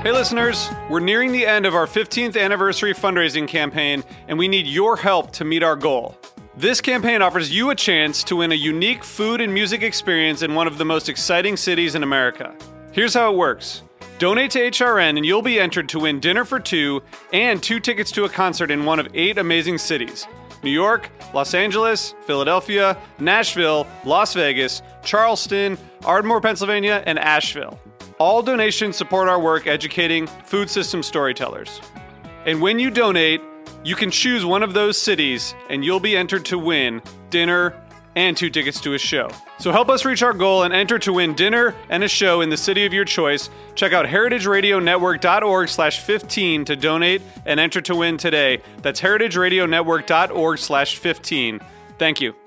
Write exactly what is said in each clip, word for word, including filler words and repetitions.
Hey listeners, we're nearing the end of our fifteenth anniversary fundraising campaign, and we need your help to meet our goal. This campaign offers you a chance to win a unique food and music experience in one of the most exciting cities in America. Here's how it works. Donate to H R N and you'll be entered to win dinner for two and two tickets to a concert in one of eight amazing cities: New York, Los Angeles, Philadelphia, Nashville, Las Vegas, Charleston, Ardmore, Pennsylvania, and Asheville. All donations support our work educating food system storytellers. And when you donate, you can choose one of those cities and you'll be entered to win dinner and two tickets to a show. So help us reach our goal and enter to win dinner and a show in the city of your choice. Check out heritageradionetwork.org slash 15 to donate and enter to win today. That's heritageradionetwork.org slash 15. Thank you.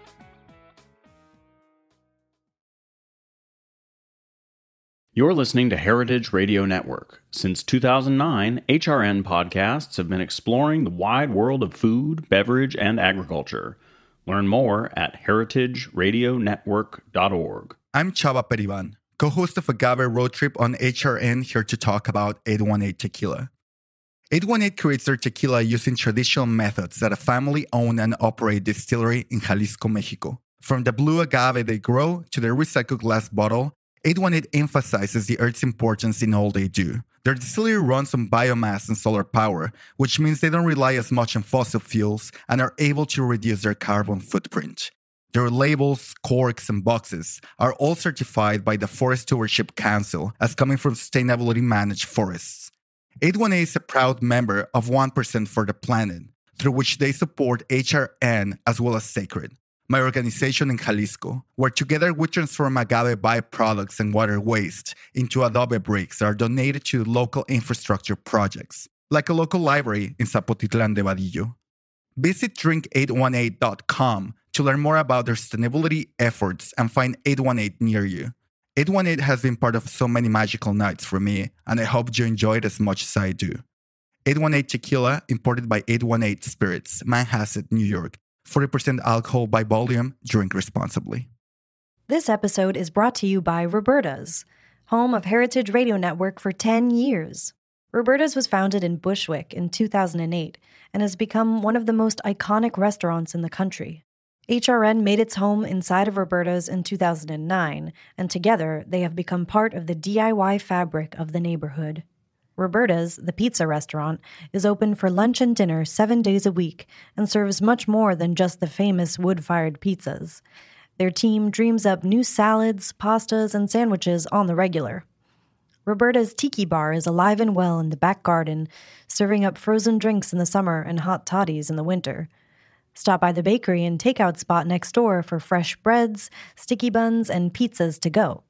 You're listening to Heritage Radio Network. Since two thousand nine, H R N podcasts have been exploring the wide world of food, beverage, and agriculture. Learn more at heritage radio network dot org. I'm Chava Periban, co-host of Agave Road Trip on H R N, here to talk about eight one eight Tequila. eight one eight creates their tequila using traditional methods at a family-owned and operated distillery in Jalisco, Mexico. From the blue agave they grow to their recycled glass bottle, eight one eight emphasizes the earth's importance in all they do. Their distillery runs on biomass and solar power, which means they don't rely as much on fossil fuels and are able to reduce their carbon footprint. Their labels, corks, and boxes are all certified by the Forest Stewardship Council as coming from sustainability managed forests. eight one eight is a proud member of one percent for the Planet, through which they support H R N as well as Sacred, my organization in Jalisco, where together we transform agave byproducts and water waste into adobe bricks that are donated to local infrastructure projects, like a local library in Zapotitlan de Vadillo. Visit drink eight one eight dot com to learn more about their sustainability efforts and find eight one eight near you. eight one eight has been part of so many magical nights for me, and I hope you enjoy it as much as I do. eight one eight Tequila, imported by eight one eight Spirits, Manhasset, New York. forty percent alcohol by volume. Drink responsibly. This episode is brought to you by Roberta's, home of Heritage Radio Network for ten years. Roberta's was founded in Bushwick in two thousand eight and has become one of the most iconic restaurants in the country. H R N made its home inside of Roberta's in two thousand nine, and together they have become part of the D I Y fabric of the neighborhood. Roberta's, the pizza restaurant, is open for lunch and dinner seven days a week and serves much more than just the famous wood-fired pizzas. Their team dreams up new salads, pastas, and sandwiches on the regular. Roberta's Tiki Bar is alive and well in the back garden, serving up frozen drinks in the summer and hot toddies in the winter. Stop by the bakery and takeout spot next door for fresh breads, sticky buns, and pizzas to go.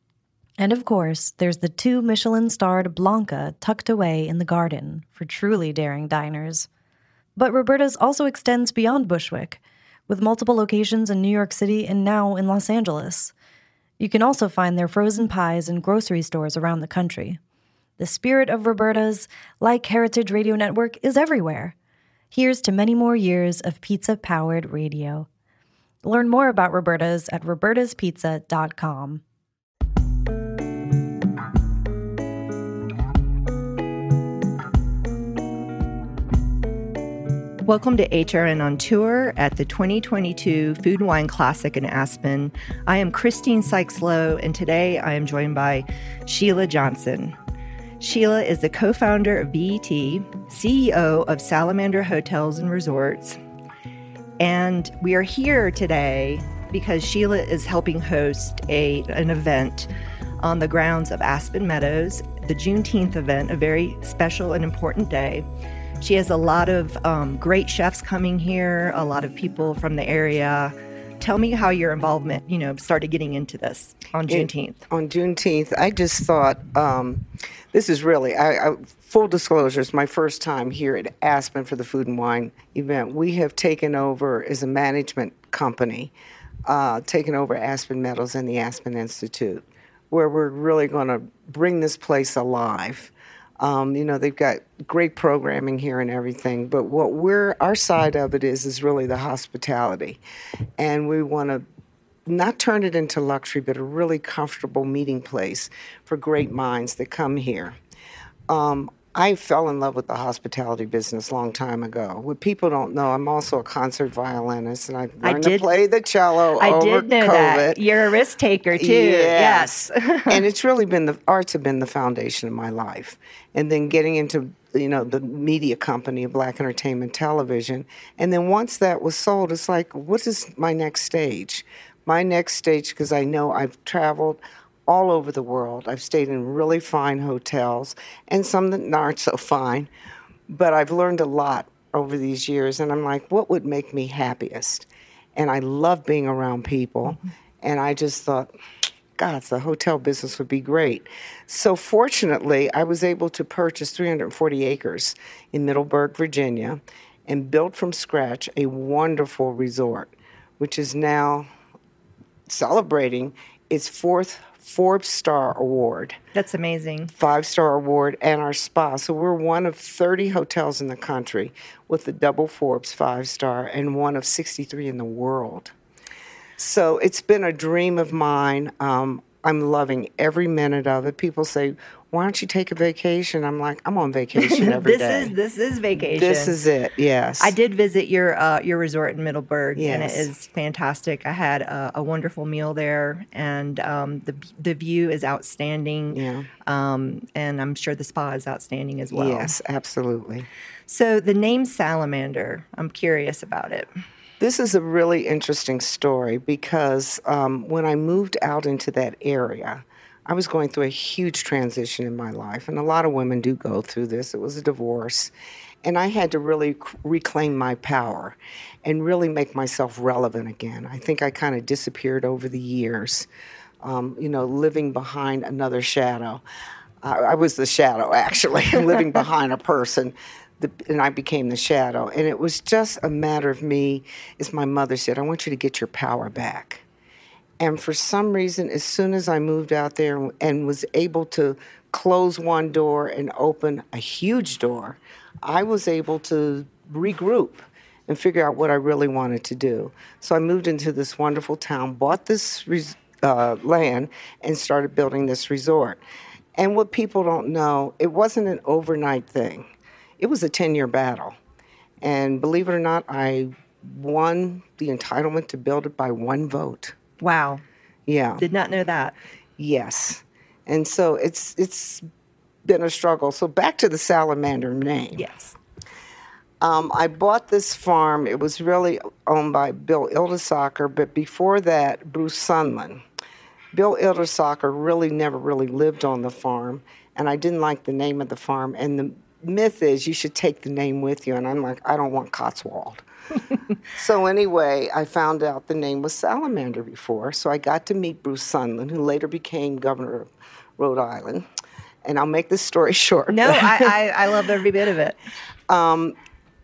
And of course, there's the two Michelin-starred Blanca tucked away in the garden for truly daring diners. But Roberta's also extends beyond Bushwick, with multiple locations in New York City and now in Los Angeles. You can also find their frozen pies in grocery stores around the country. The spirit of Roberta's, like Heritage Radio Network, is everywhere. Here's to many more years of pizza-powered radio. Learn more about Roberta's at robertas pizza dot com. Welcome to H R N on Tour at the twenty twenty-two Food and Wine Classic in Aspen. I am Christine Sykes-Lowe, and today I am joined by Sheila Johnson. Sheila is the co-founder of B E T, C E O of Salamander Hotels and Resorts, and we are here today because Sheila is helping host a an event on the grounds of Aspen Meadows, the Juneteenth event, a very special and important day. She has a lot of um, great chefs coming here, a lot of people from the area. Tell me how your involvement, you know, started getting into this on Juneteenth. It, on Juneteenth, I just thought um, this is really, I, I, full disclosure, it's my first time here at Aspen for the Food and Wine event. We have taken over as a management company, uh, taken over Aspen Meadows and the Aspen Institute, where we're really going to bring this place alive. Um, you know, they've got great programming here and everything, but what we're, our side of it is, is really the hospitality. And we want to not turn it into luxury, but a really comfortable meeting place for great minds that come here. um, I fell in love with the hospitality business a long time ago. What people don't know, I'm also a concert violinist, and I learned I did, to play the cello I over did know COVID. that. You're a risk taker, too. Yes. Yes. And it's really been, the arts have been the foundation of my life. And then getting into, you know, the media company of Black Entertainment Television. And then once that was sold, it's like, what is my next stage? My next stage, because I know I've traveled all over the world. I've stayed in really fine hotels and some that aren't so fine. But I've learned a lot over these years. And I'm like, what would make me happiest? And I love being around people. Mm-hmm. And I just thought, God, the hotel business would be great. So fortunately, I was able to purchase three hundred forty acres in Middleburg, Virginia, and build from scratch a wonderful resort, which is now celebrating its fourth Forbes Star Award. That's amazing. Five-star award, and our spa. So we're one of thirty hotels in the country with the double Forbes five-star and one of sixty-three in the world. So it's been a dream of mine. Um, I'm loving every minute of it. People say, why don't you take a vacation? I'm like, I'm on vacation every this day. Is, this is vacation. This is it, yes. I did visit your uh, your resort in Middleburg, yes. and it is fantastic. I had a, a wonderful meal there, and um, the the view is outstanding. Yeah. Um, and I'm sure the spa is outstanding as well. Yes, absolutely. So the name Salamander, I'm curious about it. This is a really interesting story because um, when I moved out into that area, I was going through a huge transition in my life, and a lot of women do go through this. It was a divorce, and I had to really reclaim my power and really make myself relevant again. I think I kind of disappeared over the years, um, you know, living behind another shadow. I, I was the shadow, actually, living behind a person. The, and I became the shadow. And it was just a matter of me, as my mother said, I want you to get your power back. And for some reason, as soon as I moved out there and was able to close one door and open a huge door, I was able to regroup and figure out what I really wanted to do. So I moved into this wonderful town, bought this res- uh, land, and started building this resort. And what people don't know, it wasn't an overnight thing. It was a ten-year battle. And believe it or not, I won the entitlement to build it by one vote. Wow. Yeah. Did not know that. Yes. And so it's it's been a struggle. So back to the Salamander name. Yes. Um, I bought this farm. It was really owned by Bill Ildesacker, but before that, Bruce Sunland. Bill Ildesacker really never really lived on the farm, and I didn't like the name of the farm. And the myth is you should take the name with you, and I'm like, I don't want Cotswold. So anyway, I found out the name was Salamander before, so I got to meet Bruce Sunland, who later became governor of Rhode Island. And I'll make this story short. No, I, I, I love every bit of it. Um,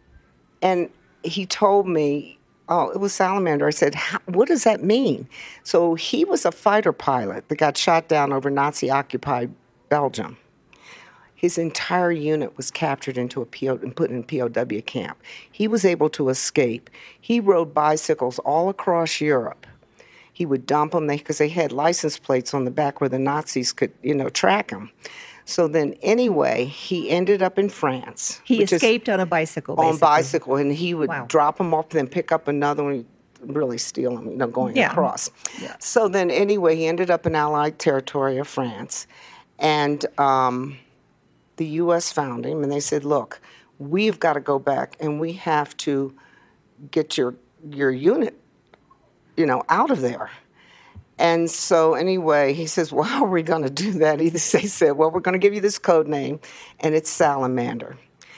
and he told me, oh, it was Salamander. I said, what does that mean? So he was a fighter pilot that got shot down over Nazi-occupied Belgium. His entire unit was captured into a P O and put in a P O W camp. He was able to escape. He rode bicycles all across Europe. He would dump them because they had license plates on the back where the Nazis could, you know, track him. So then, anyway, he ended up in France. He escaped on a bicycle, basically. On bicycle, and he would Wow. drop them off, then pick up another one, really steal them, you know, going Yeah. across. Yeah. So then, anyway, he ended up in Allied territory of France, and um, the U S found him, and they said, look, we've got to go back, and we have to get your your unit, you know, out of there. And so anyway, he says, well, how are we going to do that? He, they said, well, we're going to give you this code name, and it's Salamander.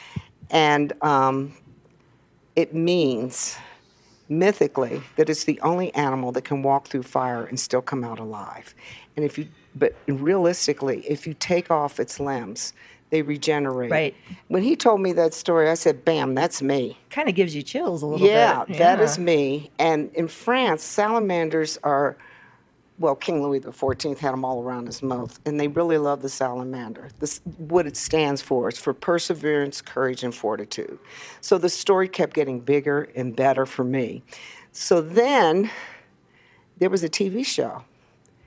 And um, it means, mythically, that it's the only animal that can walk through fire and still come out alive. And if you, but realistically, if you take off its limbs, they regenerate. Right. When he told me that story, I said, bam, that's me. Kind of gives you chills a little Yeah, bit. that is me. And in France, salamanders are, well, King Louis the fourteenth had them all around his mouth, and they really love the salamander. This, what it stands for is for perseverance, courage, and fortitude. So the story kept getting bigger and better for me. So then there was a T V show,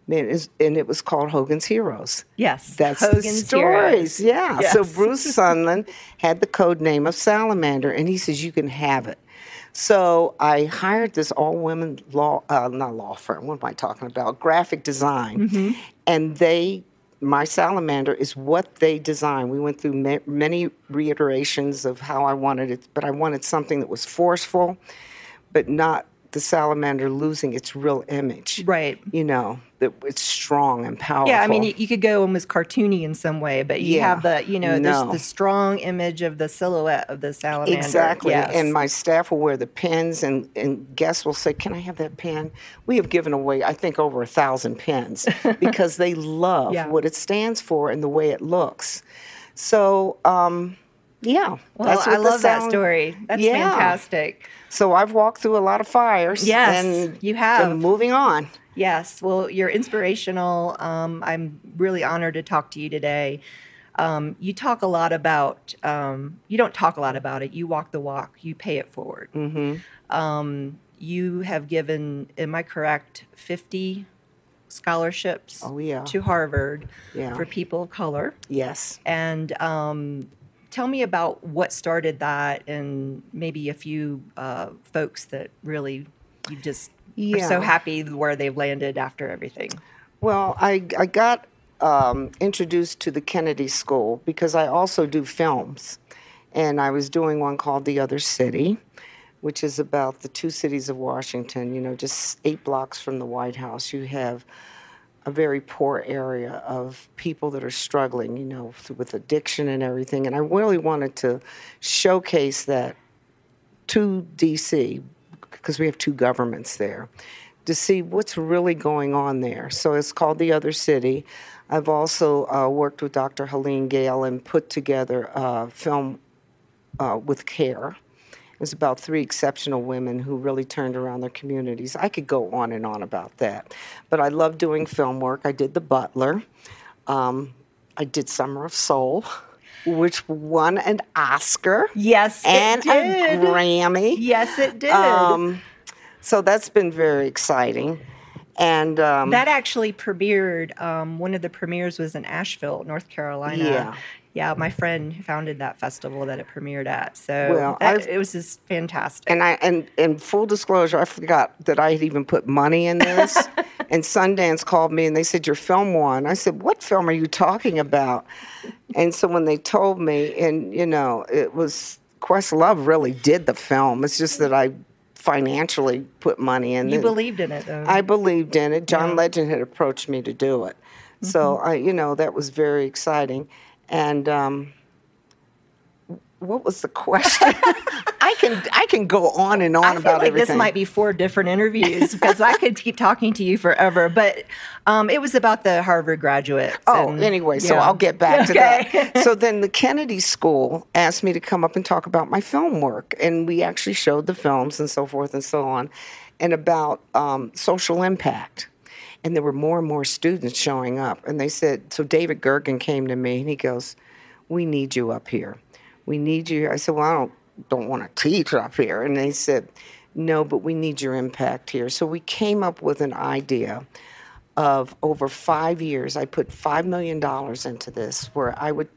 Man, it's, and it was called Hogan's Heroes. Yes, That's Hogan's the stories. Heroes. Yeah. Yes. So Bruce Sunland had the code name of Salamander, and he says, you can have it. So I hired this all-women law, uh, not law firm, what am I talking about? Graphic design. Mm-hmm. And they, my Salamander is what they designed. We went through ma- many reiterations of how I wanted it, but I wanted something that was forceful, but not the salamander losing its real image. Right. You know, that it's strong and powerful. Yeah, I mean, you, you could go almost cartoony in some way, but you Yeah. have the, you know, No. there's the strong image of the silhouette of the salamander. Exactly. Yes. And my staff will wear the pins, and, and guests will say, can I have that pen? We have given away, I think, over a thousand pens because they love Yeah. what it stands for and the way it looks. So, um, yeah. Well, that's what I the love that Sal- story. That's Yeah. fantastic. So I've walked through a lot of fires. Yes, and you have. and moving on. Yes, well, you're inspirational. Um, I'm really honored to talk to you today. Um, you talk a lot about, um, you don't talk a lot about it. You walk the walk. You pay it forward. Mm-hmm. Um, you have given, am I correct, fifty scholarships Oh, yeah. to Harvard Yeah. for people of color. Yes. And um, tell me about what started that and maybe a few uh, folks that really you just are so Yeah. happy where they've landed after everything. Well, I, I got um, introduced to the Kennedy School because I also do films. And I was doing one called The Other City, which is about the two cities of Washington. You know, just eight blocks from the White House, you have a very poor area of people that are struggling, you know, with addiction and everything. And I really wanted to showcase that to D C, because we have two governments there, to see what's really going on there. So it's called The Other City. I've also uh, worked with Doctor Helene Gale and put together a film uh, with CARE. It was about three exceptional women who really turned around their communities. I could go on and on about that. But I love doing film work. I did The Butler. Um, I did Summer of Soul, which won an Oscar. Yes, and it did. a Grammy. Yes, it did. Um, so that's been very exciting. And um, that actually premiered, um, one of the premieres was in Asheville, North Carolina. Yeah. Yeah, my friend who founded that festival that it premiered at. So Well, that, I've- it was just fantastic. And I and, and full disclosure, I forgot that I had even put money in this. And Sundance called me and they said, your film won. I said, what film are you talking about? And so when they told me, and you know, it was Questlove really did the film. It's just that I financially put money in You it. believed in it, though. I believed in it. John Yeah. Legend had approached me to do it. So Mm-hmm. I, you know, that was very exciting. And um, what was the question? I can I can go on and on I feel about like everything. this might be four different interviews because I could keep talking to you forever. But um, it was about the Harvard graduates. Oh, and- anyway, so yeah. I'll get back to Okay. that. So then the Kennedy School asked me to come up and talk about my film work, and we actually showed the films and so forth and so on, and about um, social impact. And there were more and more students showing up, and they said, so David Gergen came to me, and he goes, we need you up here. We need you here. I said, well, I don't, don't want to teach up here. And they said, no, but we need your impact here. So we came up with an idea of over five years, I put five million dollars into this, where I would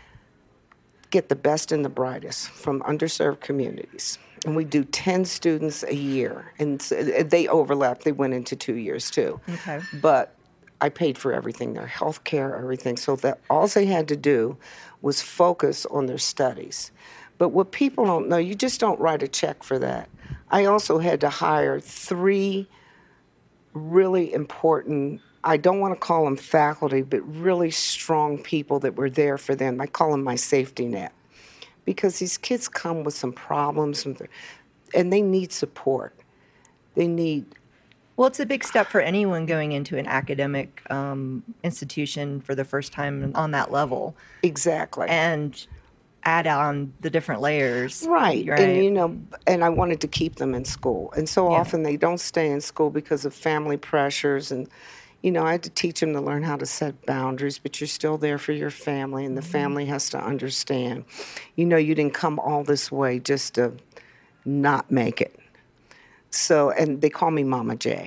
get the best and the brightest from underserved communities. And we do ten students a year. And so they overlapped. They went into two years, too. Okay. But I paid for everything, their health care, everything. So that all they had to do was focus on their studies. But what people don't know, you just don't write a check for that. I also had to hire three really important, I don't want to call them faculty, but really strong people that were there for them. I call them my safety net. Because these kids come with some problems, and they need support. They need... Well, it's a big step for anyone going into an academic um, institution for the first time on that level. Exactly. And add on the different layers. Right. Right. And, you know, and I wanted to keep them in school. And so Yeah. often they don't stay in school because of family pressures. And, you know, I had to teach them to learn how to set boundaries, but you're still there for your family, and the Mm-hmm. family has to understand. You know, you didn't come all this way just to not make it. So, and they call me Mama J.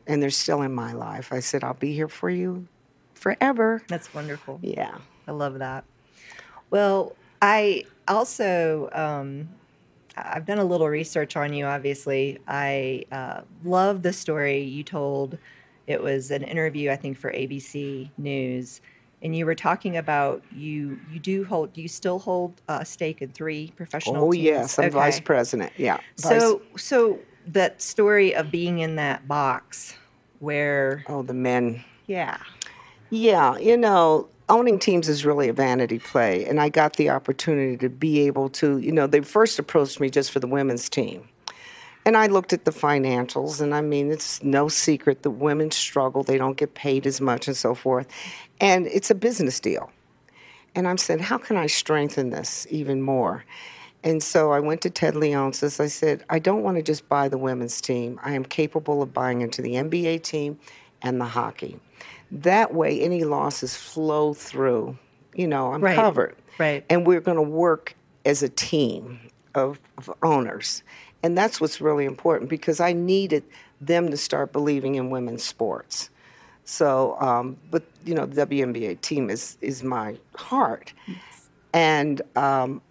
and they're still in my life. I said, I'll be here for you forever. That's wonderful. Yeah. I love that. Well, I also, um, I've done a little research on you, obviously. I uh, love the story you told. It was an interview, I think, for A B C News. And you were talking about you you do hold, you still hold a stake in three professional Oh, teams? yes. I'm Okay. vice president. Yeah. So, Vice- so that story of being in that box where, oh, the men. yeah. Yeah, you know, owning teams is really a vanity play. And I got the opportunity to be able to, you know, they first approached me just for the women's team. And I looked at the financials, and I mean, it's no secret that women struggle. They don't get paid as much and so forth. And it's a business deal. And I'm saying, how can I strengthen this even more? And so I went to Ted Leonsis. I said, I don't want to just buy the women's team. I am capable of buying into the N B A team and the hockey. That way, any losses flow through. You know, I'm Right. covered. Right. And we're going to work as a team of, of owners. And that's what's really important, because I needed them to start believing in women's sports. So, um, but, you know, the W N B A team is, is my heart. Yes. And um,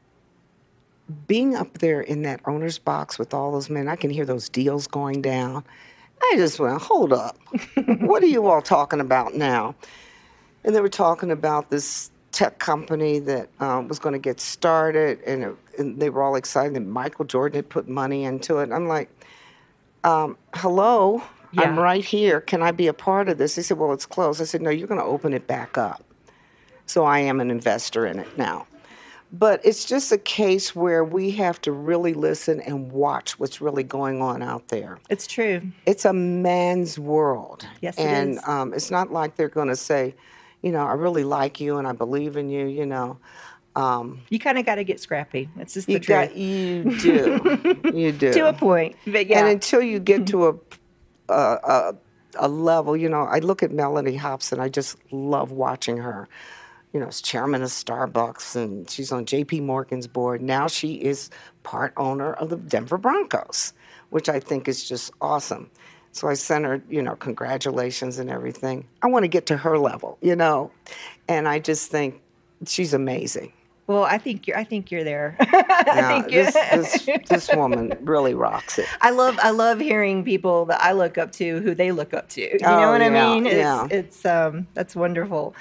being up there in that owner's box with all those men, I can hear those deals going down. I just went, hold up. What are you all talking about now? And they were talking about this tech company that um, was going to get started, and, it, and they were all excited that Michael Jordan had put money into it. I'm like, um, hello, Yeah. I'm right here. Can I be a part of this? They said, well, it's closed. I said, no, you're going to open it back up. So I am an investor in it now. But it's just a case where we have to really listen and watch what's really going on out there. It's true. It's a man's world. Yes, it and, is. um, it's not like they're going to say, you know, I really like you and I believe in you, you know. Um, You kind of got to get scrappy. It's just the you truth. got, you do. You do. To a point. But yeah. And until you get to a, a, a, a level, you know, I look at Melanie Hobson. I just love watching her. You know, as chairman of Starbucks, and she's on J P Morgan's board. Now she is part owner of the Denver Broncos, which I think is just awesome. So I sent her, you know, congratulations and everything. I want to get to her level, you know, and I just think she's amazing. Well, I think you're. I think you're there. I Now, think you're. this, this this woman really rocks it. I love. I love hearing people that I look up to who they look up to. You Oh, know what I yeah, mean? It's, yeah. It's um. That's wonderful.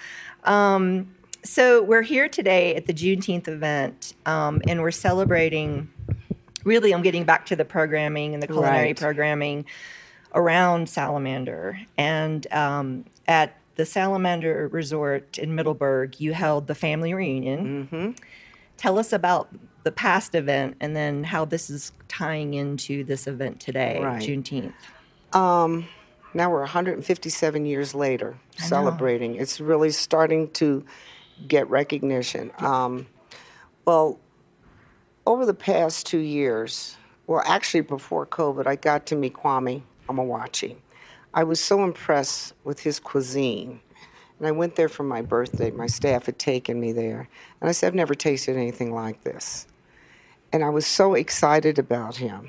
Um. So we're here today at the Juneteenth event, um, and we're celebrating. Really, I'm getting back to the programming and the culinary Right. programming around Salamander, and um, at the Salamander Resort in Middleburg, you held the family reunion. Mm-hmm. Tell us about the past event and then how this is tying into this event today, Right. Juneteenth. Um, now we're one hundred fifty-seven years later celebrating. It's really starting to get recognition. Um, well, over the past two years, well, actually before COVID, I got to meet Kwame Amawachi. I was so impressed with his cuisine. And I went there for my birthday. My staff had taken me there. And I said, I've never tasted anything like this. And I was so excited about him.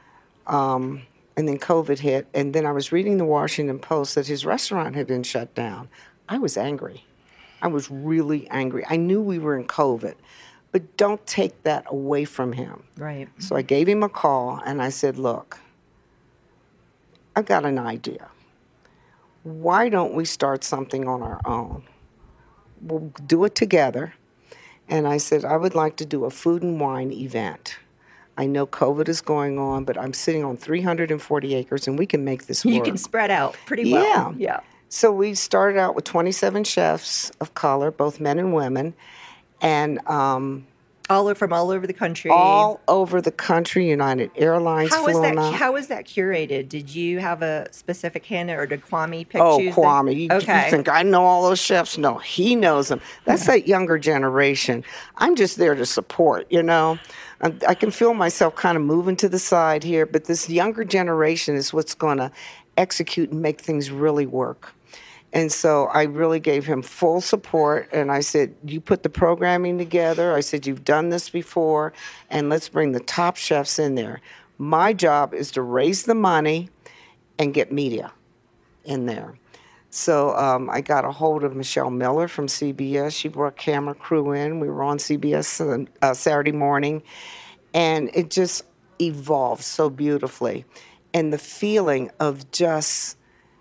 Um, and then COVID hit. And then I was reading the Washington Post that his restaurant had been shut down. I was angry. I was really angry. I knew we were in COVID. But don't take that away from him. Right. So I gave him a call, and I said, look, I've got an idea. Why don't we start something on our own? We'll do it together. And I said, I would like to do a food and wine event. I know COVID is going on, but I'm sitting on three hundred forty acres, and we can make this work. You can spread out pretty well. Yeah. Yeah. So we started out with twenty-seven chefs of color, both men and women, and um, All over, from all over the country. all over the country. United Airlines How was flew that? them out. How was that curated? Did you have a specific hand, or did Kwame pick? Oh, choose the- Kwame, you, Okay. you think I know all those chefs? No, he knows them. That's that younger generation. I'm just there to support, you know. I, I can feel myself kind of moving to the side here, but this younger generation is what's going to execute and make things really work. And so I really gave him full support, and I said, you put the programming together. I said, you've done this before, and let's bring the top chefs in there. My job is to raise the money and get media in there. So um, I got a hold of Michelle Miller from C B S. She brought camera crew in. We were on C B S uh, Saturday morning, and it just evolved so beautifully. And the feeling of just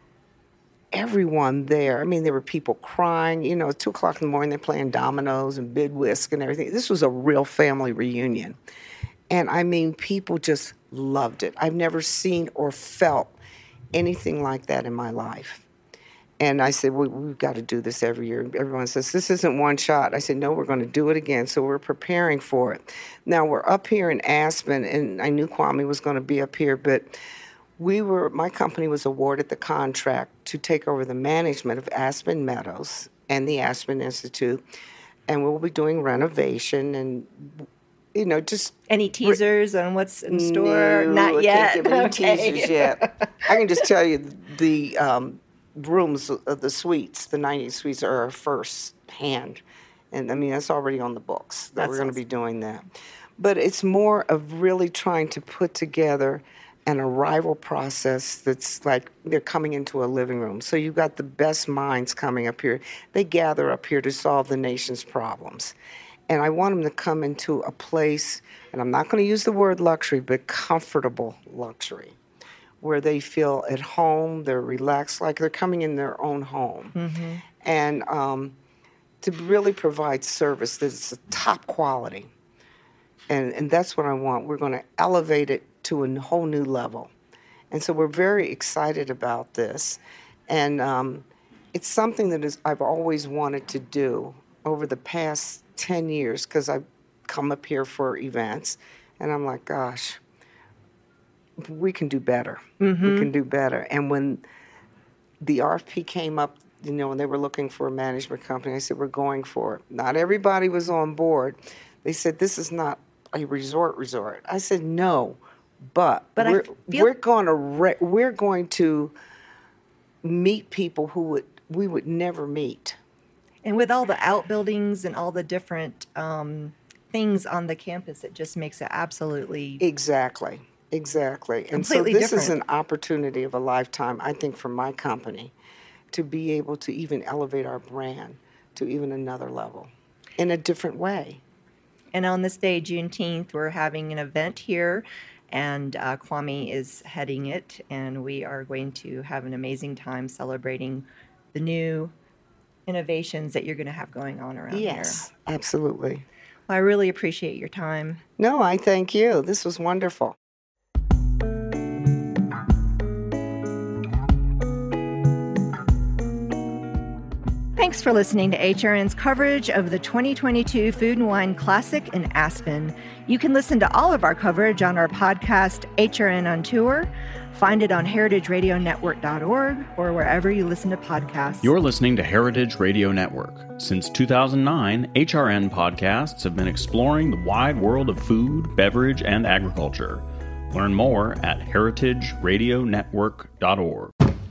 everyone there. I mean, there were people crying. You know, at two o'clock in the morning, they're playing dominoes and bid whisk and everything. This was a real family reunion. And I mean, people just loved it. I've never seen or felt anything like that in my life. And I said, we, we've got to do this every year. Everyone says, this isn't one shot. I said, no, we're going to do it again. So we're preparing for it. Now, we're up here in Aspen, and I knew Kwame was going to be up here, but we were, my company was awarded the contract to take over the management of Aspen Meadows and the Aspen Institute, and we'll be doing renovation and, you know, just... Any teasers on what's in store? No, Not I yet. Can't give any Okay. teasers yet. I can just tell you the um, rooms, uh, the suites, the ninety suites are our first hand. And I mean, that's already on the books that That's we're going to awesome. be doing that. But it's more of really trying to put together an arrival process that's like they're coming into a living room. So you've got the best minds coming up here. They gather up here to solve the nation's problems. And I want them to come into a place, and I'm not going to use the word luxury, but comfortable luxury, where they feel at home, they're relaxed, like they're coming in their own home. Mm-hmm. And um, to really provide service that's top quality. And, and that's what I want. We're going to elevate it to a whole new level. And so we're very excited about this. And um, it's something that is I've always wanted to do over the past ten years, because I've come up here for events, and I'm like, gosh, we can do better. Mm-hmm. We can do better. And when the R F P came up, you know, when they were looking for a management company, I said, we're going for it. Not everybody was on board. They said, this is not a resort resort. I said, no, but, But I we're, feel- we're going to re- we're going to meet people who would we would never meet. And with all the outbuildings and all the different um, things on the campus, it just makes it absolutely... Exactly, exactly. And so Completely this is different. an opportunity of a lifetime, I think, for my company to be able to even elevate our brand to even another level in a different way. And on this day, Juneteenth, we're having an event here, and uh, Kwame is heading it, and we are going to have an amazing time celebrating the new innovations that you're going to have going on around Yes, here. absolutely. Well, I really appreciate your time. No, I thank you. This was wonderful. Thanks for listening to H R N's coverage of the twenty twenty-two Food and Wine Classic in Aspen. You can listen to all of our coverage on our podcast, H R N on Tour. Find it on heritage radio network dot org or wherever you listen to podcasts. You're listening to Heritage Radio Network. Since two thousand nine, H R N podcasts have been exploring the wide world of food, beverage, and agriculture. Learn more at heritage radio network dot org.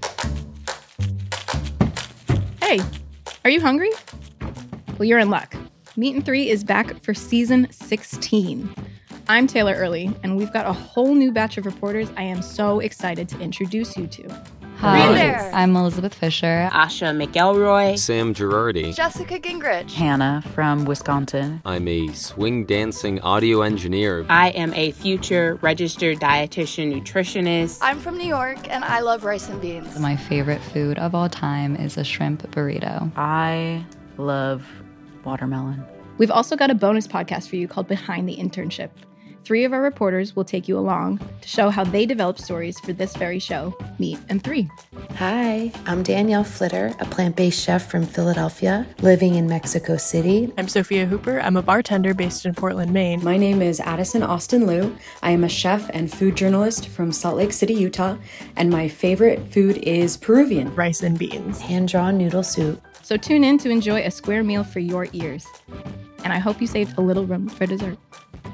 Hey, are you hungry? Well, you're in luck. Meat and Three is back for season sixteen. I'm Taylor Early, and we've got a whole new batch of reporters I am so excited to introduce you to. Hi, there. I'm Elizabeth Fisher. Asha McElroy. Sam Girardi. Jessica Gingrich. Hannah from Wisconsin. I'm a swing dancing audio engineer. I am a future registered dietitian nutritionist. I'm from New York, and I love rice and beans. My favorite food of all time is a shrimp burrito. I love watermelon. We've also got a bonus podcast for you called Behind the Internship. Three of our reporters will take you along to show how they develop stories for this very show, Meat and Three. Hi, I'm Danielle Flitter, a plant-based chef from Philadelphia, living in Mexico City. I'm Sophia Hooper. I'm a bartender based in Portland, Maine. My name is Addison Austin Liu. I am a chef and food journalist from Salt Lake City, Utah, and my favorite food is Peruvian. Rice and beans. Hand-drawn noodle soup. So tune in to enjoy a square meal for your ears. And I hope you saved a little room for dessert.